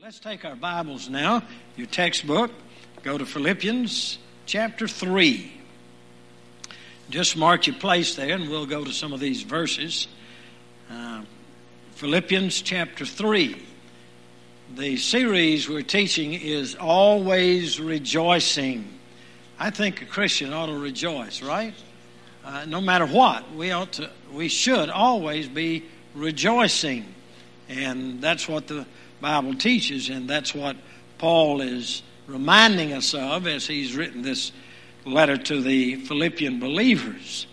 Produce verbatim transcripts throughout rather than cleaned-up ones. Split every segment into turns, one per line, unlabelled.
Let's take our Bibles now, your textbook, go to Philippians chapter three. Just mark your place there and we'll go to some of these verses. Uh, Philippians chapter three. The series we're teaching is Always Rejoicing. I think a Christian ought to rejoice, right? Uh, no matter what, we ought to, we should always be rejoicing. And that's what the Bible teaches, and that's what Paul is reminding us of as he's written this letter to the Philippian believers.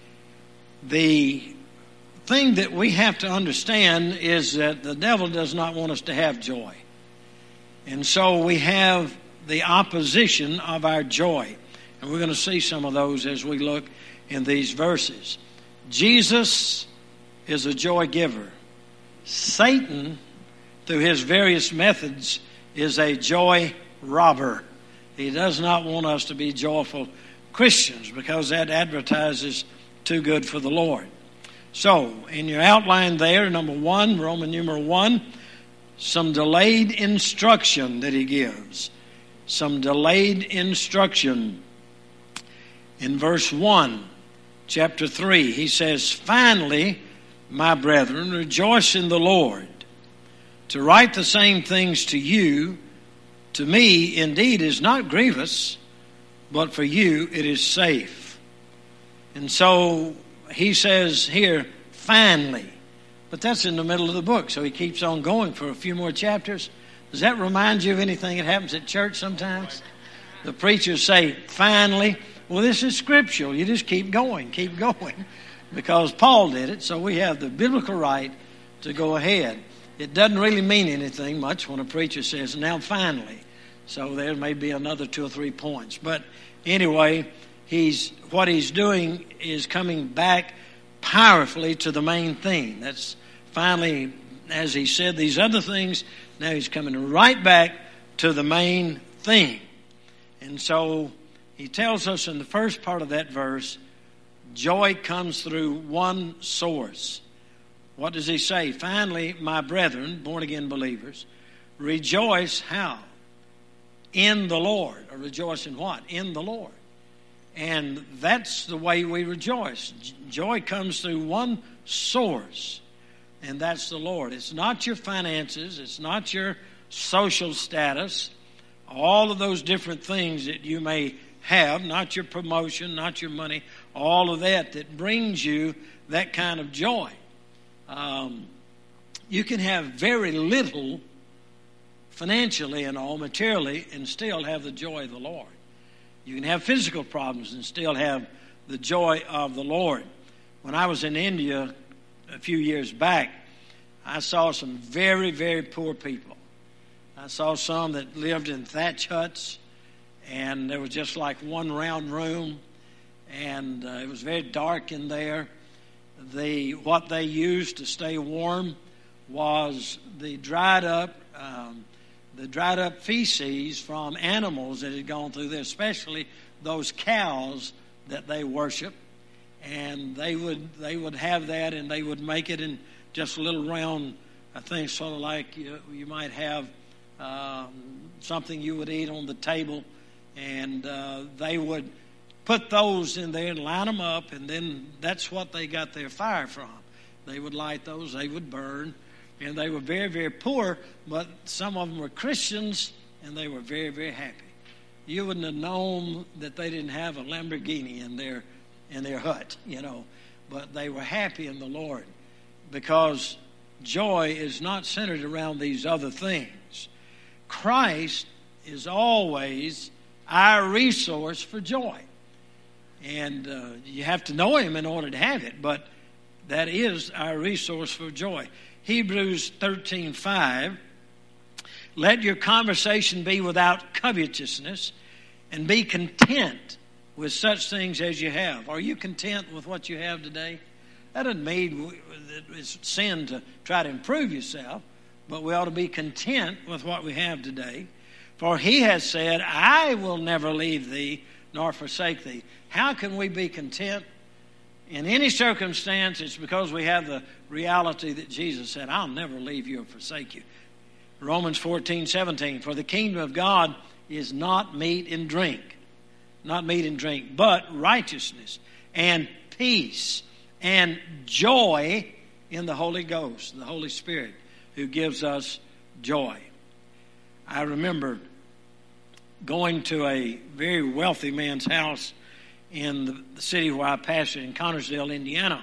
The thing that we have to understand is that the devil does not want us to have joy. And so we have the opposition of our joy. And we're going to see some of those as we look in these verses. Jesus is a joy giver. Satan, through his various methods, is a joy robber. He does not want us to be joyful Christians because that advertises too good for the Lord. So, in your outline there, number one, Roman numeral one, some delayed instruction that he gives. Some delayed instruction. In verse one, chapter three, he says, "Finally, my brethren, rejoice in the Lord. To write the same things to you, to me indeed is not grievous, but for you it is safe." And so he says here, finally. But that's in the middle of the book, so he keeps on going for a few more chapters. Does that remind you of anything that happens at church sometimes? The preachers say, finally. Well, this is scriptural. You just keep going, keep going. Because Paul did it, so we have the biblical right to go ahead. It doesn't really mean anything much when a preacher says, now finally. So there may be another two or three points. But anyway, he's what he's doing is coming back powerfully to the main thing. That's finally, as he said these other things, now he's coming right back to the main thing. And so he tells us in the first part of that verse, joy comes through one source. What does he say? Finally, my brethren, born-again believers, rejoice how? In the Lord. Or rejoice in what? In the Lord. And that's the way we rejoice. Joy comes through one source, and that's the Lord. It's not your finances. It's not your social status. All of those different things that you may have, not your promotion, not your money, all of that that brings you that kind of joy. Um, you can have very little financially and all materially and still have the joy of the Lord. You can have physical problems and still have the joy of the Lord. When I was in India a few years back, I saw some very, very poor people. I saw some that lived in thatch huts, and there was just like one round room, and uh, it was very dark in there. The what they used to stay warm was the dried up um, the dried up feces from animals that had gone through there, especially those cows that they worship. And they would they would have that, and they would make it in just a little round, I think, sort of like you, you might have um, something you would eat on the table, and uh, they would put those in there and line them up, and then that's what they got their fire from. They would light those, they would burn, and they were very, very poor, but some of them were Christians, and they were very, very happy. You wouldn't have known that they didn't have a Lamborghini in their in their hut, you know, but they were happy in the Lord because joy is not centered around these other things. Christ is always our resource for joy. And uh, you have to know him in order to have it, but that is our resource for joy. Hebrews thirteen five, let your conversation be without covetousness, and be content with such things as you have. Are you content with what you have today? That doesn't mean it's sin to try to improve yourself, but we ought to be content with what we have today. For he has said, I will never leave thee nor forsake thee. How can we be content in any circumstance? It's because we have the reality that Jesus said, I'll never leave you or forsake you. Romans fourteen seventeen, for the kingdom of God is not meat and drink, not meat and drink, but righteousness and peace and joy in the Holy Ghost, the Holy Spirit, who gives us joy. I remember going to a very wealthy man's house in the, the city where I pastored in Connersville, Indiana.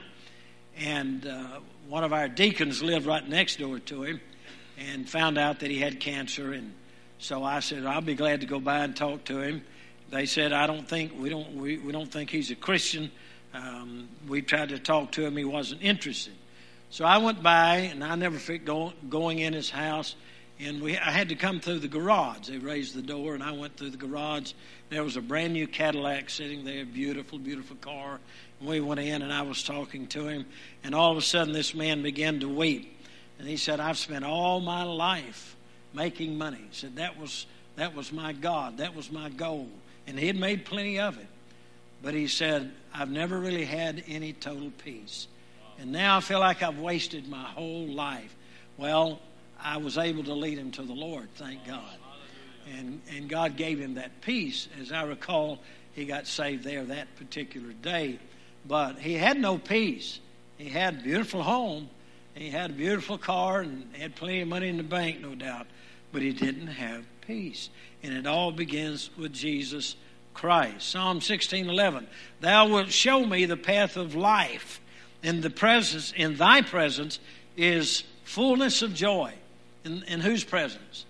And uh, one of our deacons lived right next door to him and found out that he had cancer. And so I said, I'll be glad to go by and talk to him. They said, I don't think, we don't, we, we don't think he's a Christian. Um, we tried to talk to him. He wasn't interested. So I went by, and I never forget going, going in his house. And we, I had to come through the garage. They raised the door, and I went through the garage. There was a brand new Cadillac sitting there, beautiful, beautiful car. And we went in, and I was talking to him. And all of a sudden, this man began to weep. And he said, I've spent all my life making money. He said, that was, that was my God. That was my goal. And he had made plenty of it. But he said, I've never really had any total peace. And now I feel like I've wasted my whole life. Well, I was able to lead him to the Lord, thank God. And and God gave him that peace. As I recall, he got saved there that particular day. But he had no peace. He had a beautiful home. He had a beautiful car and had plenty of money in the bank, no doubt. But he didn't have peace. And it all begins with Jesus Christ. Psalm sixteen eleven. Thou wilt show me the path of life. In the presence, in thy presence is fullness of joy. In, in whose presence?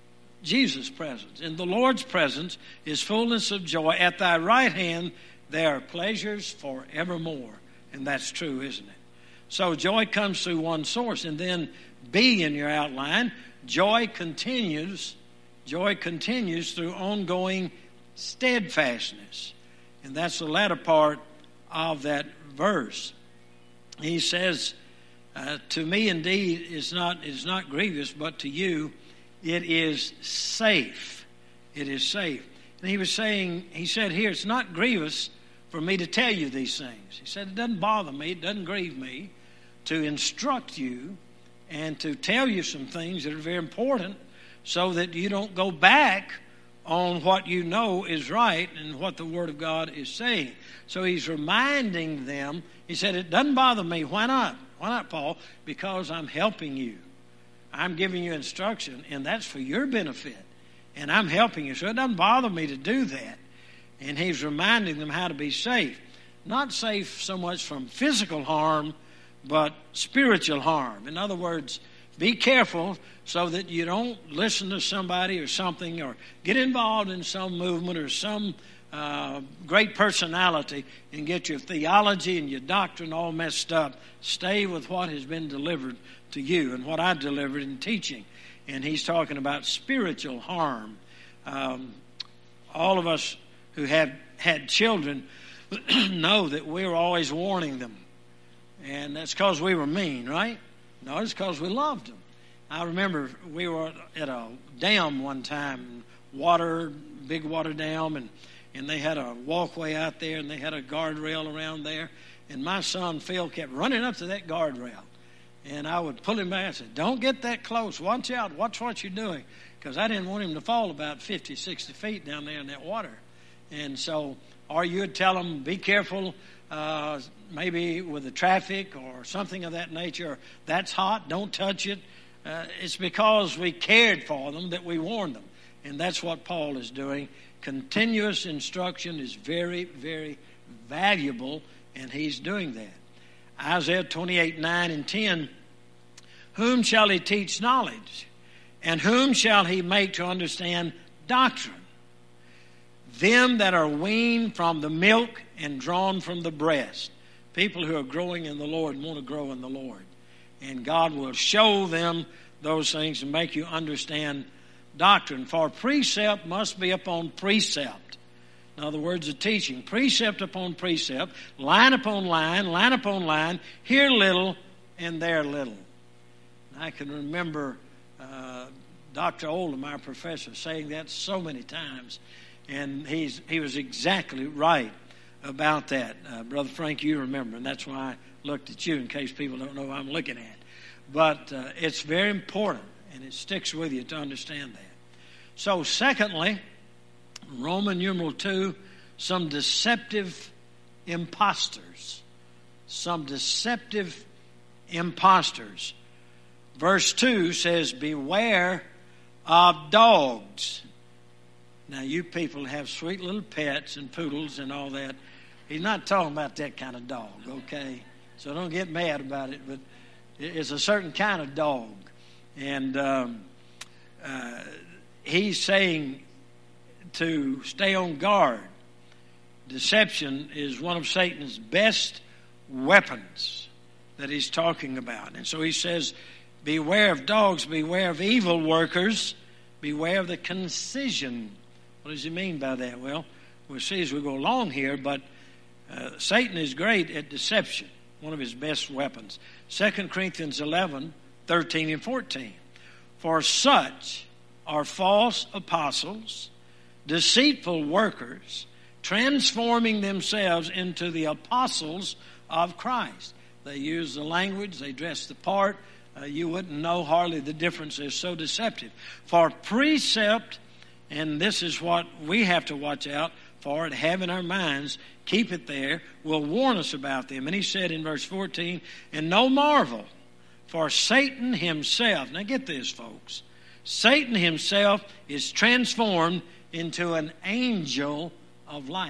Jesus' presence. In the Lord's presence is fullness of joy. At thy right hand there are pleasures forevermore. And that's true, isn't it? So joy comes through one source. And then B in your outline, joy continues. Joy continues through ongoing steadfastness. And that's the latter part of that verse. He says, uh, to me indeed is not is not grievous, but to you it is safe. It is safe. And he was saying, he said here, it's not grievous for me to tell you these things. He said, it doesn't bother me, it doesn't grieve me to instruct you and to tell you some things that are very important so that you don't go back on what you know is right and what the Word of God is saying. So he's reminding them, he said, it doesn't bother me. Why not? Why not, Paul? Because I'm helping you. I'm giving you instruction, and that's for your benefit. And I'm helping you. So it doesn't bother me to do that. And he's reminding them how to be safe. Not safe so much from physical harm, but spiritual harm. In other words, be careful so that you don't listen to somebody or something or get involved in some movement or some uh, great personality and get your theology and your doctrine all messed up. Stay with what has been delivered to you and what I delivered in teaching. And he's talking about spiritual harm. Um, all of us who have had children know that we're always warning them. And that's because we were mean, right? No, it's because we loved them. I remember we were at a dam one time, water, big water dam, and, and they had a walkway out there, and they had a guardrail around there. And my son, Phil, kept running up to that guardrail. And I would pull him back and say, don't get that close. Watch out. Watch what you're doing. Because I didn't want him to fall about fifty, sixty feet down there in that water. And so, or you would tell them, be careful, uh, maybe with the traffic or something of that nature. That's hot. Don't touch it. Uh, it's because we cared for them that we warned them. And that's what Paul is doing. Continuous instruction is very, very valuable, and he's doing that. Isaiah twenty-eight, nine and ten, whom shall he teach knowledge? And whom shall he make to understand doctrine? Them that are weaned from the milk and drawn from the breast. People who are growing in the Lord and want to grow in the Lord. And God will show them those things and make you understand doctrine. For precept must be upon precept. In other words, of teaching. Precept upon precept, line upon line, line upon line, here little and there little. I can remember uh, Doctor Oldham, our professor, saying that so many times. And he's he was exactly right about that. Uh, Brother Frank, you remember, and that's why I looked at you in case people don't know who I'm looking at. But uh, it's very important. and it sticks with you to understand that. So secondly, Roman numeral two, some deceptive imposters. Some deceptive imposters. Verse two says, beware of dogs. Now, you people have sweet little pets and poodles and all that. He's not talking about that kind of dog, okay? So don't get mad about it, but it's a certain kind of dog. And um, uh, he's saying to stay on guard. Deception is one of Satan's best weapons that he's talking about. And so he says, beware of dogs, beware of evil workers, beware of the concision. What does he mean by that? Well, we'll see as we go along here, but uh, Satan is great at deception, one of his best weapons. Second Corinthians eleven, thirteen and fourteen. For such are false apostles, deceitful workers, transforming themselves into the apostles of Christ. They use the language, they dress the part. Uh, you wouldn't know hardly the difference. They're so deceptive. For precept, and this is what we have to watch out for and have in our minds, keep it there, will warn us about them. And he said in verse fourteen, and no marvel, for Satan himself, now get this, folks, Satan himself is transformed into an angel of light.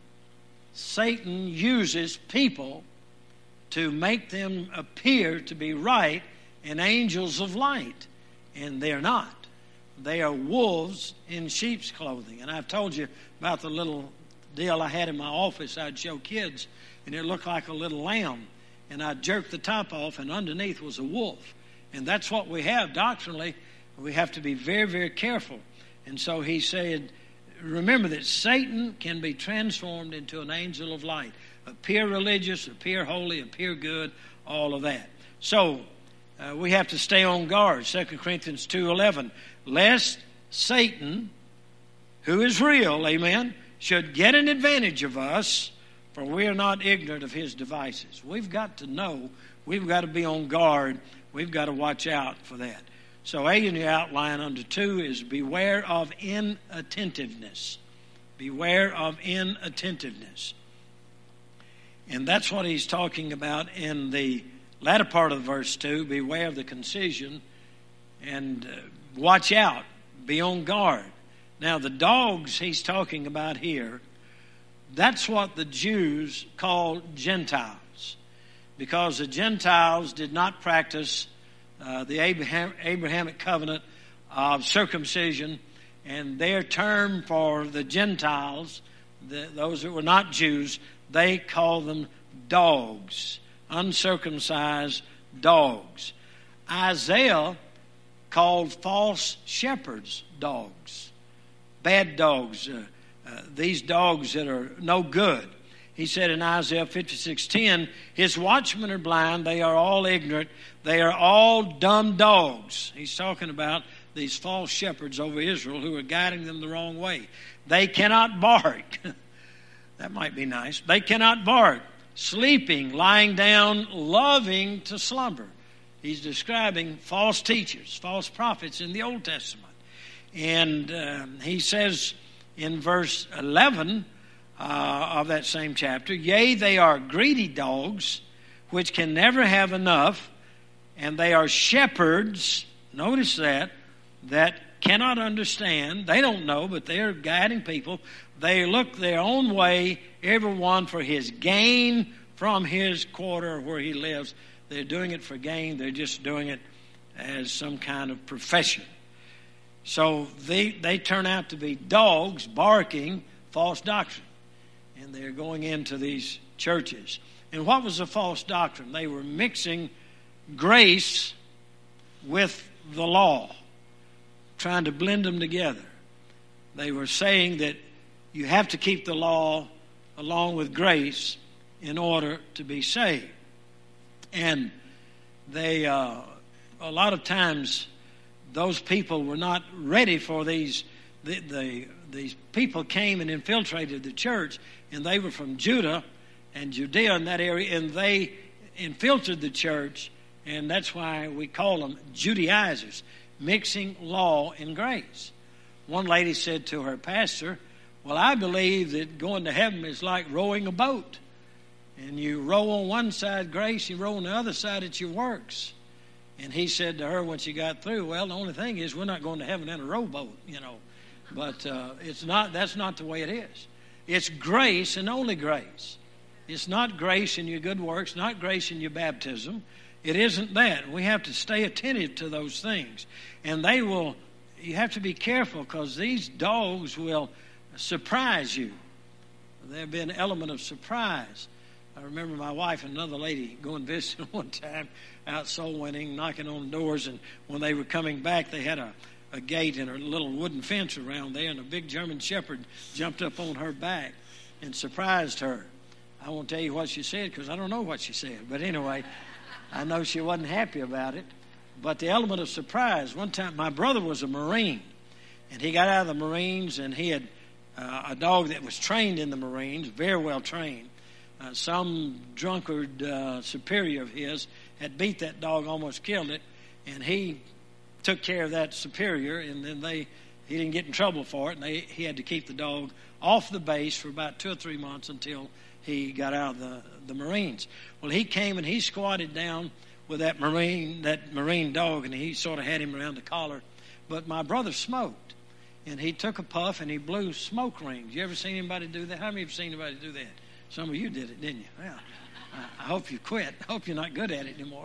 Satan uses people to make them appear to be right and angels of light, and they're not. They are wolves in sheep's clothing. And I've told you about the little deal I had in my office. I'd show kids, and it looked like a little lamb. And I'd jerk the top off, and underneath was a wolf. And that's what we have doctrinally. We have to be very, very careful. And so he said, remember that Satan can be transformed into an angel of light. Appear religious, appear holy, appear good, all of that. So uh, we have to stay on guard. Second Corinthians two eleven. Lest Satan, who is real, amen, should get an advantage of us, for we are not ignorant of his devices. We've got to know. We've got to be on guard. We've got to watch out for that. So A in your outline under two is beware of inattentiveness. Beware of inattentiveness. And that's what he's talking about in the latter part of verse two. Beware of the concision and uh, watch out. Be on guard. Now the dogs he's talking about here, that's what the Jews called Gentiles. Because the Gentiles did not practice uh, the Abraham, Abrahamic covenant of circumcision. And their term for the Gentiles, the, those that were not Jews, they call them dogs, uncircumcised dogs. Isaiah called false shepherds dogs, bad dogs, uh, uh, these dogs that are no good. He said in Isaiah fifty-six ten, his watchmen are blind, they are all ignorant, they are all dumb dogs. He's talking about these false shepherds over Israel who are guiding them the wrong way. They cannot bark. That might be nice. They cannot bark. Sleeping, lying down, loving to slumber. He's describing false teachers, false prophets in the Old Testament. And uh, he says in verse eleven uh, of that same chapter, yea, they are greedy dogs, which can never have enough, and they are shepherds, notice that, that cannot understand. They don't know, but they are guiding people. They look their own way, everyone for his gain from his quarter where he lives. They're doing it for gain. They're just doing it as some kind of profession. So they, they turn out to be dogs barking false doctrine. And they're going into these churches. And what was the false doctrine? They were mixing grace with the law, trying to blend them together. They were saying that you have to keep the law along with grace in order to be saved. And they, uh, a lot of times, those people were not ready for these. The, the, these people came and infiltrated the church, and they were from Judah and Judea in that area, and they infiltrated the church, and that's why we call them Judaizers. mixing law and grace. One lady said to her pastor, well, I believe that going to heaven is like rowing a boat. And you row on one side grace, you row on the other side it's your works. And he said to her when she got through, well, the only thing is we're not going to heaven in a rowboat, you know. But uh, it's not. That's not the way it is. It's grace and only grace. It's not grace in your good works, not grace in your baptism. It isn't that. We have to stay attentive to those things. And they will, you have to be careful because these dogs will surprise you. There have been an element of surprise. I remember my wife and another lady going visiting one time out soul winning, knocking on doors, and when they were coming back, they had a, a gate and a little wooden fence around there, and a big German shepherd jumped up on her back and surprised her. I won't tell you what she said because I don't know what she said, but anyway, I know she wasn't happy about it. But the element of surprise, one time my brother was a Marine, and he got out of the Marines, and he had uh, a dog that was trained in the Marines, very well trained. Uh, some drunkard uh, superior of his had beat that dog, almost killed it, and he took care of that superior, and then they he didn't get in trouble for it, and they, he had to keep the dog off the base for about two or three months until he got out of the, the Marines. Well, he came and he squatted down with that Marine that Marine dog, and he sort of had him around the collar. But my brother smoked, and he took a puff and he blew smoke rings. You ever seen anybody do that? How many have seen anybody do that? Some of you did it, didn't you? Well, I hope you quit. I hope you're not good at it anymore.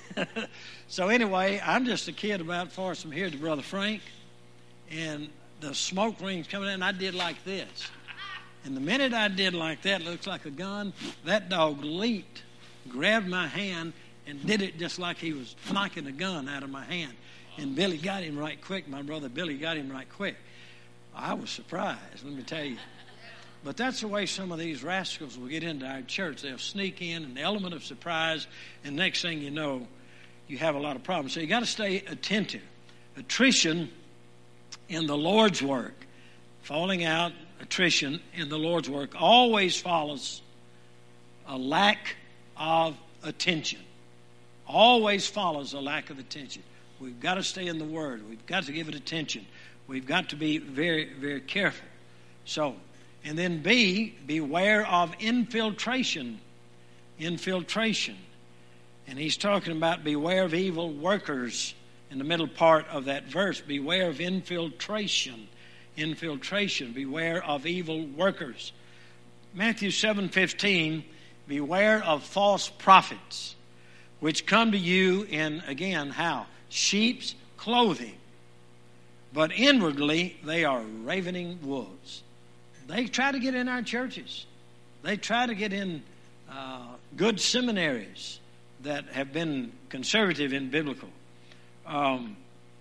So anyway, I'm just a kid about far from here to Brother Frank, and the smoke rings coming in, and I did like this. And the minute I did like that, it looks like a gun, that dog leaped, grabbed my hand, and did it just like he was knocking a gun out of my hand. And Billy got him right quick. My brother Billy got him right quick. I was surprised, let me tell you. But that's the way some of these rascals will get into our church. They'll sneak in, an element of surprise, and next thing you know, you have a lot of problems. So you got to stay attentive. Attrition in the Lord's work, falling out, attrition in the Lord's work always follows a lack of attention. Always follows a lack of attention. We've got to stay in the Word. We've got to give it attention. We've got to be very, very careful. So, and then B, beware of infiltration. Infiltration. And he's talking about beware of evil workers in the middle part of that verse. Beware of infiltration. Infiltration. Beware of evil workers. Matthew seven fifteen, beware of false prophets, which come to you in, again, how? Sheep's clothing. But inwardly, they are ravening wolves. They try to get in our churches. They try to get in uh, good seminaries that have been conservative and biblical. Um,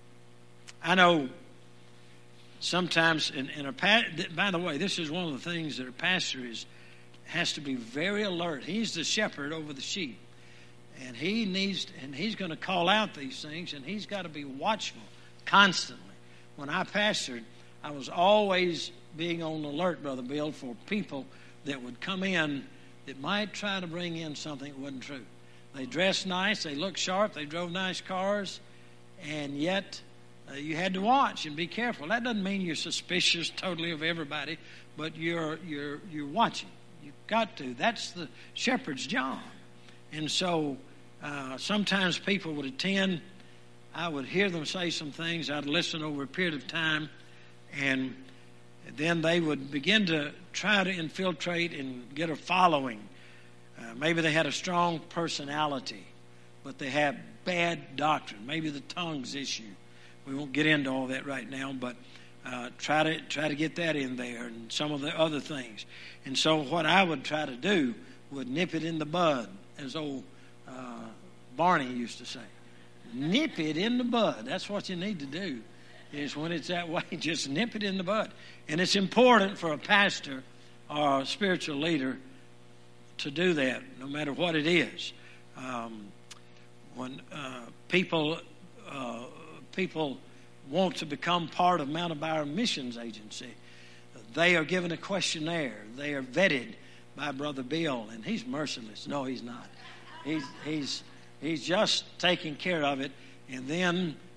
I know sometimes, in, in a by the way, this is one of the things that a pastor is has to be very alert. He's the shepherd over the sheep, and he needs, and he's going to call out these things, and he's got to be watchful constantly. When I pastored, I was always being on alert, Brother Bill, for people that would come in that might try to bring in something that wasn't true. They dressed nice, they looked sharp, they drove nice cars, and yet uh, you had to watch and be careful. That doesn't mean you're suspicious totally of everybody, but you're you're you're watching. You've got to. That's the shepherd's job. And so uh, sometimes people would attend. I would hear them say some things. I'd listen over a period of time, and then they would begin to try to infiltrate and get a following. Uh, maybe they had a strong personality, but they had bad doctrine. Maybe the tongues issue. We won't get into all that right now, but uh, try to try to get that in there and some of the other things. And so what I would try to do would nip it in the bud, as old uh, Barney used to say. Nip it in the bud. That's what you need to do, is when it's that way, just nip it in the bud. And it's important for a pastor or a spiritual leader to do that, no matter what it is. Um, when uh, people uh, people want to become part of Mount Abira Missions Agency, they are given a questionnaire. They are vetted by Brother Bill, and he's merciless. No, he's not. He's he's he's just taking care of it, and then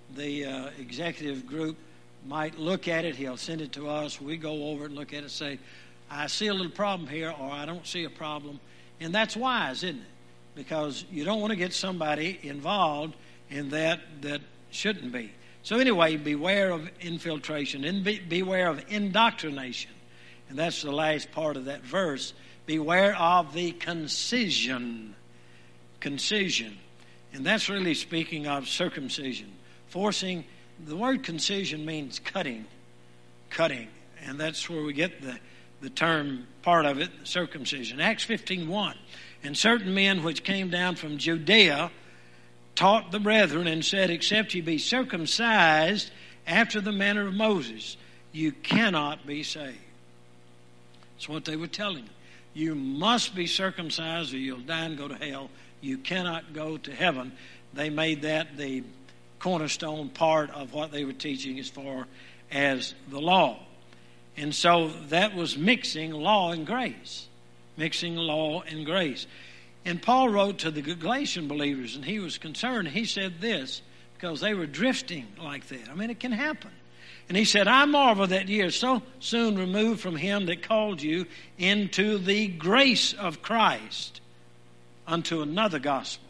the uh, executive group might look at it. He'll send it to us. We go over it and look at it and say, I see a little problem here, or I don't see a problem. And that's wise, isn't it? Because you don't want to get somebody involved in that that shouldn't be. So anyway, beware of infiltration and be, beware of indoctrination. And that's the last part of that verse. Beware of the concision. Concision. And that's really speaking of circumcision. Forcing, the word concision means cutting. Cutting. And that's where we get the, the term, part of it, circumcision. Acts fifteen one. And certain men which came down from Judea taught the brethren and said, except ye be circumcised after the manner of Moses, you cannot be saved. That's what they were telling you. You must be circumcised or you'll die and go to hell. You cannot go to heaven. They made that the cornerstone part of what they were teaching as far as the law. And so that was mixing law and grace. Mixing law and grace. And Paul wrote to the Galatian believers, and he was concerned. He said this, because they were drifting like that. I mean, it can happen. And he said, I marvel that ye are so soon removed from him that called you into the grace of Christ unto another gospel.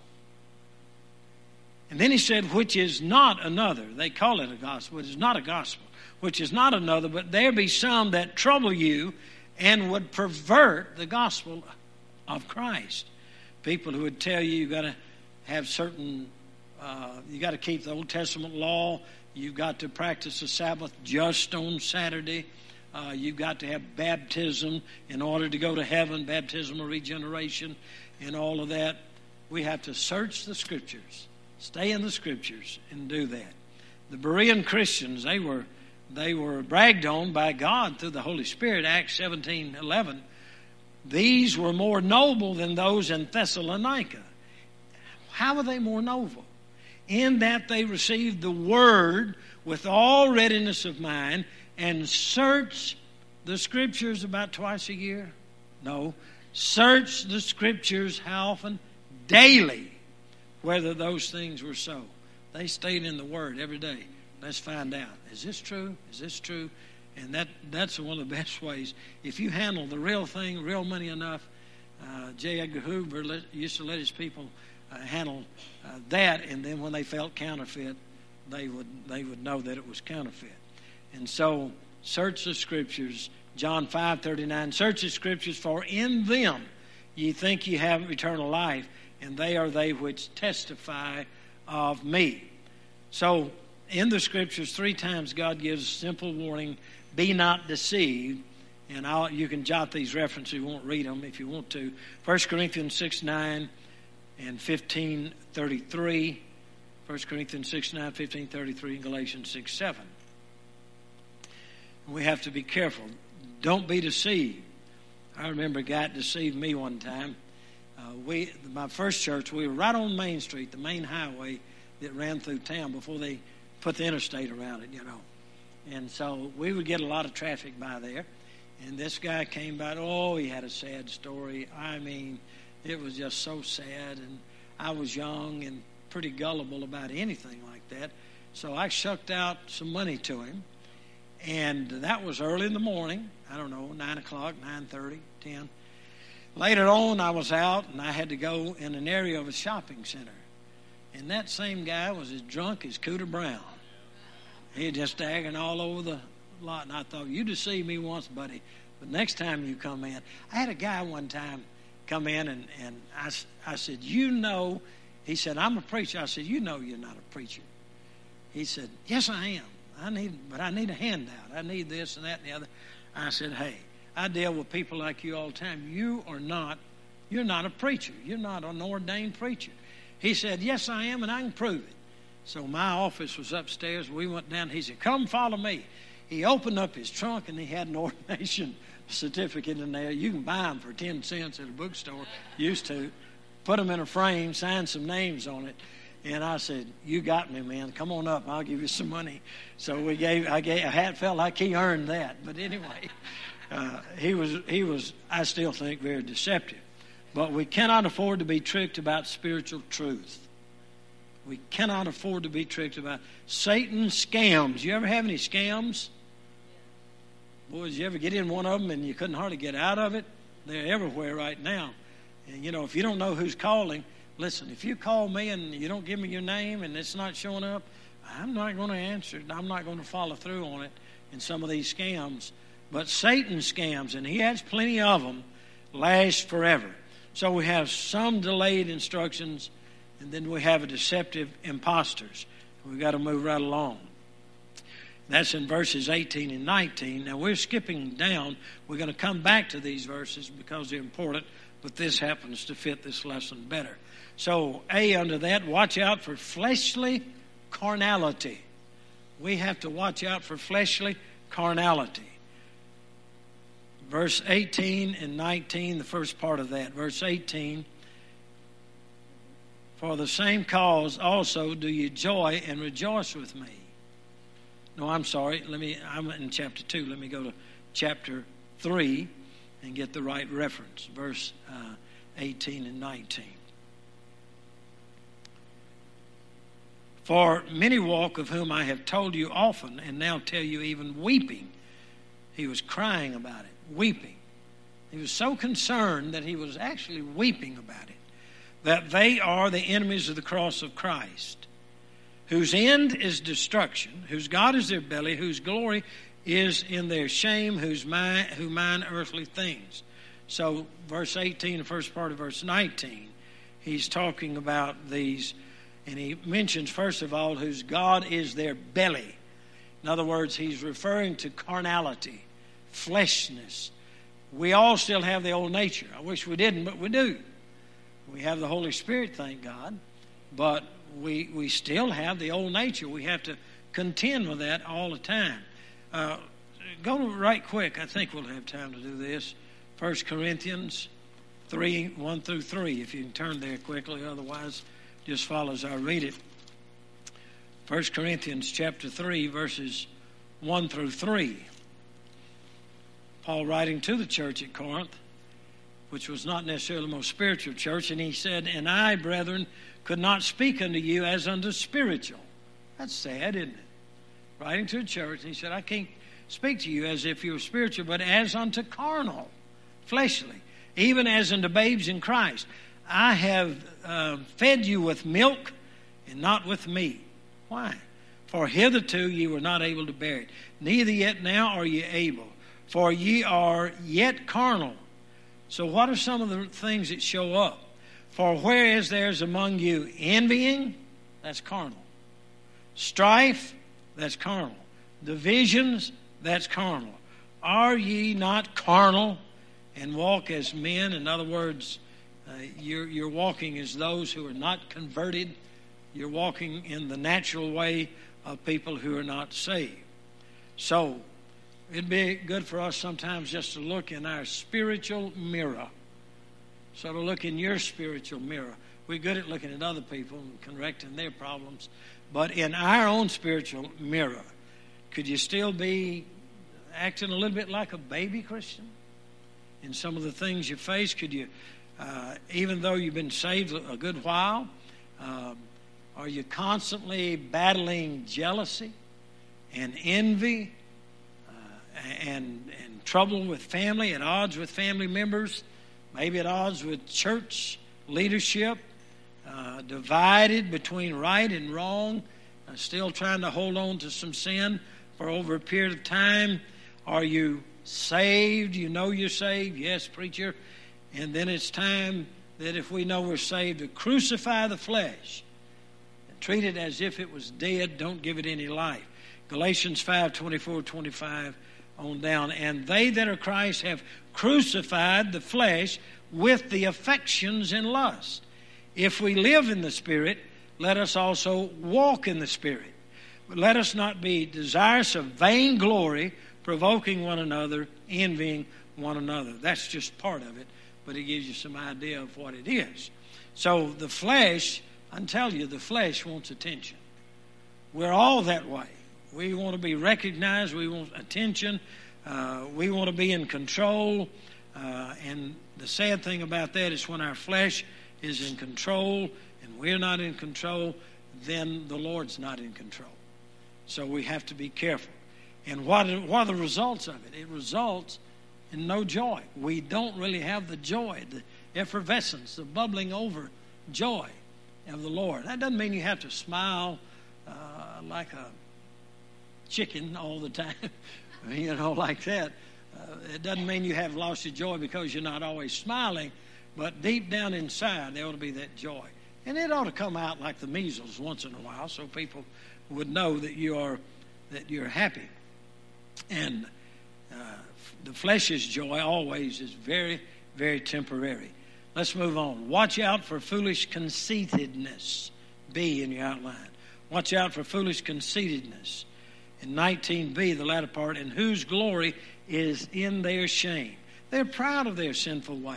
And then he said, which is not another. They call it a gospel. It is not a gospel. Which is not another, but there be some that trouble you and would pervert the gospel of Christ. People who would tell you you got to have certain, uh, you got to keep the Old Testament law. You've got to practice the Sabbath just on Saturday. Uh, you've got to have baptism in order to go to heaven, baptism of regeneration, and all of that. We have to search the Scriptures, stay in the Scriptures, and do that. The Berean Christians, they were they were bragged on by God through the Holy Spirit. Acts seventeen eleven. These were more noble than those in Thessalonica. How were they more noble? In that they received the word with all readiness of mind and search the Scriptures about twice a year? No. Search the Scriptures how often? Daily. Whether those things were so. They stayed in the Word every day. Let's find out. Is this true? Is this true? And that that's one of the best ways. If you handle the real thing, real money enough, uh, J. Edgar Hoover let, used to let his people uh, handle uh, that, and then when they felt counterfeit, they would they would know that it was counterfeit. And so, search the Scriptures. John five thirty-nine. Search the Scriptures, for in them ye think ye have eternal life, and they are they which testify of me. So, in the Scriptures, three times God gives a simple warning: be not deceived. And I'll, you can jot these references. You won't read them if you want to. First Corinthians six nine and fifteen thirty-three. First Corinthians six nine, fifteen thirty-three, and Galatians six seven. We have to be careful. Don't be deceived. I remember a guy deceived me one time. Uh, we, my first church, we were right on Main Street, the main highway that ran through town before they put the interstate around it, you know. And so we would get a lot of traffic by there. And this guy came by. Oh, he had a sad story. I mean, it was just so sad. And I was young and pretty gullible about anything like that. So I shucked out some money to him. And that was early in the morning. I don't know, nine o'clock, nine thirty, ten. Later on, I was out, and I had to go in an area of a shopping center. And that same guy was as drunk as Cooter Brown. He was just staggering all over the lot. And I thought, you deceived me once, buddy, but next time you come in. I had a guy one time come in, and, and I, I said, you know, he said, I'm a preacher. I said, you know you're not a preacher. He said, yes, I am. I need, but I need a handout. I need this and that and the other. I said, hey, I deal with people like you all the time. You are not, you're not a preacher. You're not an ordained preacher. He said, yes, I am, and I can prove it. So my office was upstairs. We went down. He said, come follow me. He opened up his trunk, and he had an ordination certificate in there. You can buy them for ten cents at a bookstore. Used to. Put them in a frame, sign some names on it. And I said, you got me, man. Come on up. I'll give you some money. So we gave, I gave, I felt like he earned that. But anyway, uh, he was, he was, I still think, very deceptive. But we cannot afford to be tricked about spiritual truth. We cannot afford to be tricked about Satan scams. You ever have any scams? Boys, you ever get in one of them and you couldn't hardly get out of it? They're everywhere right now. And, you know, if you don't know who's calling, listen, if you call me and you don't give me your name and it's not showing up, I'm not going to answer it. I'm not going to follow through on it in some of these scams. But Satan scams, and he has plenty of them, last forever. So we have some delayed instructions, and then we have a deceptive imposters. We've got to move right along. That's in verses eighteen and nineteen. Now we're skipping down. We're going to come back to these verses because they're important, but this happens to fit this lesson better. So A, under that, watch out for fleshly carnality. We have to watch out for fleshly carnality. Verse eighteen and nineteen, the first part of that. Verse eighteen, for the same cause also do you joy and rejoice with me. No, I'm sorry. Let me. I'm in chapter two. Let me go to chapter three and get the right reference. Verse uh, eighteen and nineteen. For many walk, of whom I have told you often, and now tell you even weeping. He was crying about it, weeping. He was so concerned that he was actually weeping about it, that they are the enemies of the cross of Christ, whose end is destruction, whose God is their belly, whose glory is in their shame, whose mind, who mind earthly things. So verse eighteen, the first part of verse nineteen, he's talking about these, and he mentions first of all whose God is their belly. In other words, he's referring to carnality, fleshness. We all still have the old nature. I wish we didn't, but we do. We have the Holy Spirit, thank God, but we we still have the old nature. We have to contend with that all the time. Uh, go to right quick. I think we'll have time to do this. First Corinthians three, one through three, if you can turn there quickly. Otherwise, just follow as I read it. First Corinthians chapter three, verses one through three. Paul writing to the church at Corinth, which was not necessarily the most spiritual church, and he said, and I, brethren, could not speak unto you as unto spiritual. That's sad, isn't it? Writing to a church, and he said, I can't speak to you as if you were spiritual, but as unto carnal, fleshly, even as unto babes in Christ. I have uh, fed you with milk and not with meat. Why? For hitherto ye were not able to bear it, neither yet now are ye able, for ye are yet carnal. So what are some of the things that show up? For whereas there's among you envying, that's carnal. Strife, that's carnal. Divisions, that's carnal. Are ye not carnal and walk as men? In other words, uh, you're, you're walking as those who are not converted. You're walking in the natural way of people who are not saved. So it'd be good for us sometimes just to look in our spiritual mirror. So to look in your spiritual mirror. We're good at looking at other people and correcting their problems. But in our own spiritual mirror, could you still be acting a little bit like a baby Christian? In some of the things you face, could you, uh, even though you've been saved a good while, uh, are you constantly battling jealousy and envy uh, and, and trouble with family, at odds with family members, maybe at odds with church leadership, uh, divided between right and wrong, uh, still trying to hold on to some sin for over a period of time? Are you saved? You know you're saved? Yes, preacher. And then it's time that if we know we're saved, to crucify the flesh and treat it as if it was dead. Don't give it any life. Galatians five, twenty-four, twenty-five on down. And they that are Christ have crucified the flesh with the affections and lust. If we live in the Spirit, let us also walk in the Spirit. But let us not be desirous of vainglory, provoking one another, envying one another. That's just part of it, but it gives you some idea of what it is. So the flesh, I can tell you, the flesh wants attention. We're all that way. We want to be recognized. We want attention. Uh, we want to be in control. Uh, and the sad thing about that is when our flesh is in control and we're not in control, then the Lord's not in control. So we have to be careful. And what are, what are the results of it? It results in no joy. We don't really have the joy, the effervescence, the bubbling over joy of the Lord. That doesn't mean you have to smile uh, like a chicken all the time, you know, like that. Uh, it doesn't mean you have lost your joy because you're not always smiling, but deep down inside there ought to be that joy. And it ought to come out like the measles once in a while so people would know that you are that you're happy. And uh, the flesh's joy always is very, very temporary. Let's move on. Watch out for foolish conceitedness. B in your outline. Watch out for foolish conceitedness. In nineteen B, the latter part, and whose glory is in their shame. They're proud of their sinful way.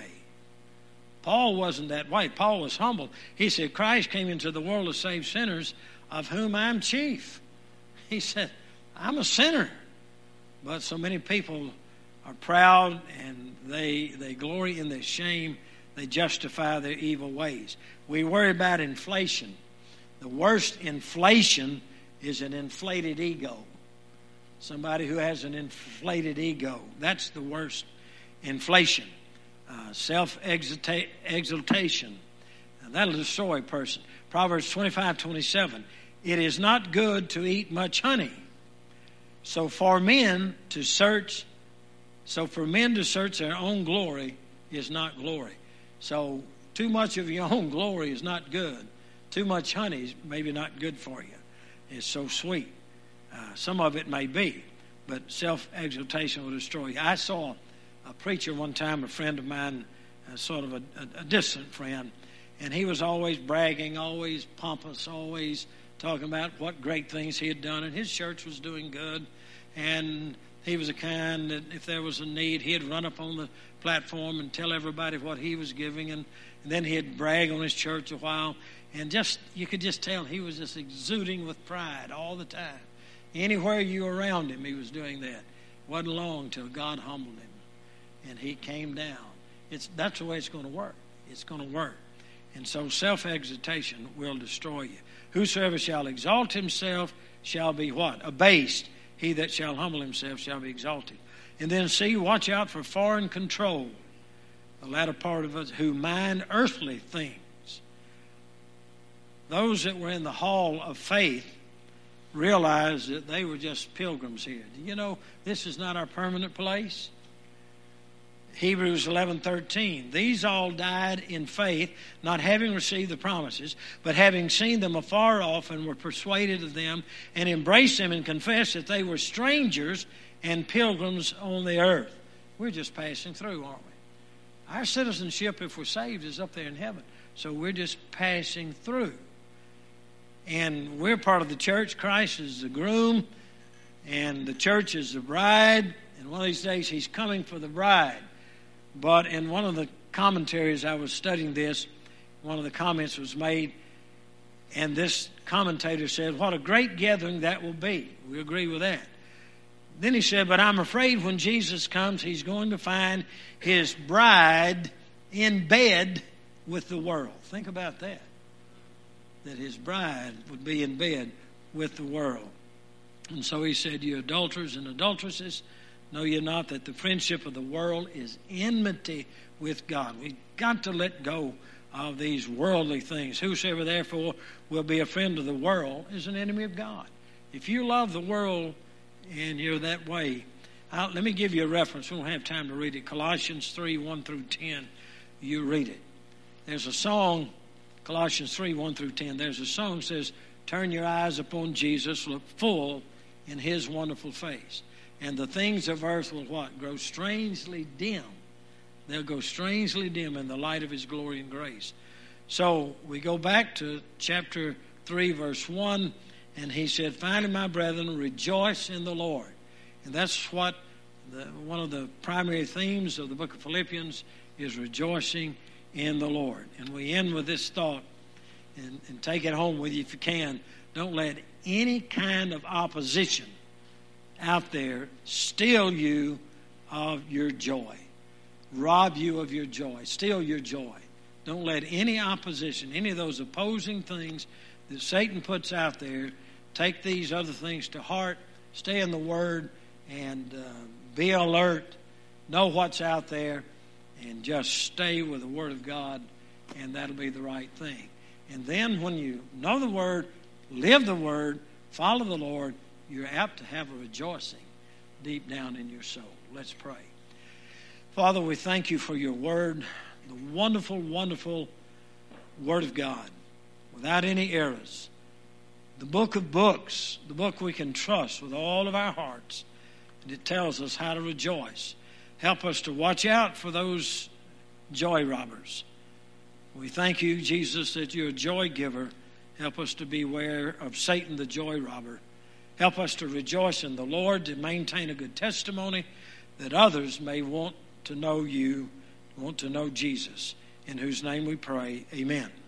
Paul wasn't that way. Paul was humble. He said, Christ came into the world to save sinners, of whom I'm chief. He said, I'm a sinner. But so many people are proud and they they glory in their shame. They justify their evil ways. We worry about inflation. The worst inflation is an inflated ego. Somebody who has an inflated ego. That's the worst inflation. Uh, self-exaltation. Now, that'll destroy a person. Proverbs twenty-five twenty-seven. It is not good to eat much honey. So for men to search, so for men to search their own glory is not glory. So too much of your own glory is not good. Too much honey is maybe not good for you. It's so sweet. Uh, some of it may be, but self-exaltation will destroy you. I saw a preacher one time, a friend of mine, uh, sort of a, a, a distant friend, and he was always bragging, always pompous, always talking about what great things he had done, and his church was doing good, and he was the kind that if there was a need, he'd run up on the platform and tell everybody what he was giving, and, and then he'd brag on his church a while, and just you could just tell he was just exuding with pride all the time. Anywhere you were around him, he was doing that. Wasn't long till God humbled him, and he came down. It's that's the way it's going to work. It's going to work. And so self-exaltation will destroy you. Whosoever shall exalt himself shall be what? Abased. He that shall humble himself shall be exalted. And then see, watch out for foreign control. The latter part of us, who mind earthly things. Those that were in the hall of faith realized that they were just pilgrims here. Do you know this is not our permanent place? Hebrews eleven thirteen. These all died in faith, not having received the promises, but having seen them afar off and were persuaded of them and embraced them and confessed that they were strangers and pilgrims on the earth. We're just passing through, aren't we? Our citizenship, if we're saved, is up there in heaven. So we're just passing through. And we're part of the church. Christ is the groom, and the church is the bride. And one of these days, he's coming for the bride. But in one of the commentaries, I was studying this, one of the comments was made, and this commentator said, what a great gathering that will be. We agree with that. Then he said, but I'm afraid when Jesus comes, he's going to find his bride in bed with the world. Think about that. That his bride would be in bed with the world. And so he said, you adulterers and adulteresses, know ye not that the friendship of the world is enmity with God? We've got to let go of these worldly things. Whosoever therefore will be a friend of the world is an enemy of God. If you love the world and you're that way, I'll, let me give you a reference. We don't have time to read it. Colossians three, one through ten. You read it. There's a song, Colossians three, one through ten. There's a song that says, turn your eyes upon Jesus, look full in his wonderful face. And the things of earth will what? Grow strangely dim. They'll go strangely dim in the light of his glory and grace. So we go back to chapter three, verse one, and he said, finally, my brethren, rejoice in the Lord. And that's what the, one of the primary themes of the book of Philippians is, rejoicing in the Lord. And we end with this thought, and, and take it home with you if you can. Don't let any kind of opposition out there steal you of your joy, rob you of your joy, steal your joy. Don't let any opposition, any of those opposing things that Satan puts out there, take these other things to heart, stay in the Word, and uh, be alert, know what's out there, and just stay with the Word of God, and that'll be the right thing. And then when you know the Word, live the Word, follow the Lord, you're apt to have a rejoicing deep down in your soul. Let's pray. Father, we thank you for your Word, the wonderful, wonderful Word of God, without any errors. The book of books, the book we can trust with all of our hearts. And it tells us how to rejoice. Help us to watch out for those joy robbers. We thank you, Jesus, that you're a joy giver. Help us to beware of Satan, the joy robber. Help us to rejoice in the Lord, to maintain a good testimony, that others may want to know you, want to know Jesus, in whose name we pray. Amen.